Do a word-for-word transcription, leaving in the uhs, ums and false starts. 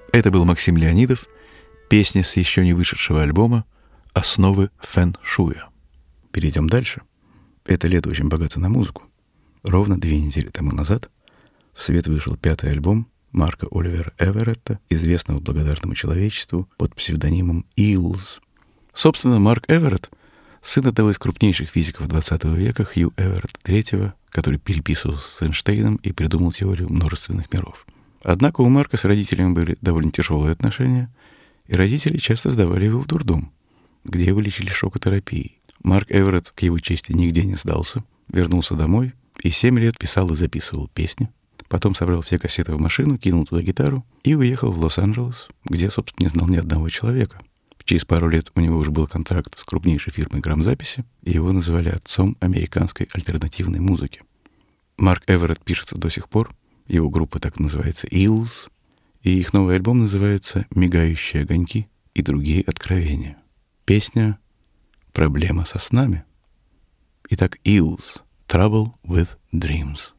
Это был Максим Леонидов, песня с еще не вышедшего альбома «Основы фэн-шуя». Перейдем дальше. Это лето очень богато на музыку. Ровно две недели тому назад в свет вышел пятый альбом Марка Оливера Эверетта, известного благодарному человечеству под псевдонимом Eels. Собственно, Марк Эверетт — сын одного из крупнейших физиков двадцатого века, Хью Эверетта третьего, который переписывался с Эйнштейном и придумал теорию множественных миров. Однако у Марка с родителями были довольно тяжелые отношения, и родители часто сдавали его в дурдом, где его лечили шокотерапией. Марк Эверетт, к его чести, нигде не сдался, вернулся домой и семь лет писал и записывал песни. Потом собрал все кассеты в машину, кинул туда гитару и уехал в Лос-Анджелес, где, собственно, не знал ни одного человека. Через пару лет у него уже был контракт с крупнейшей фирмой грамзаписи, и его называли отцом американской альтернативной музыки. Марк Эверетт пишется до сих пор, его группа так называется Eels, и их новый альбом называется «Мигающие огоньки и другие откровения». Песня «Проблема со снами». Итак, Eels — Trouble with Dreams.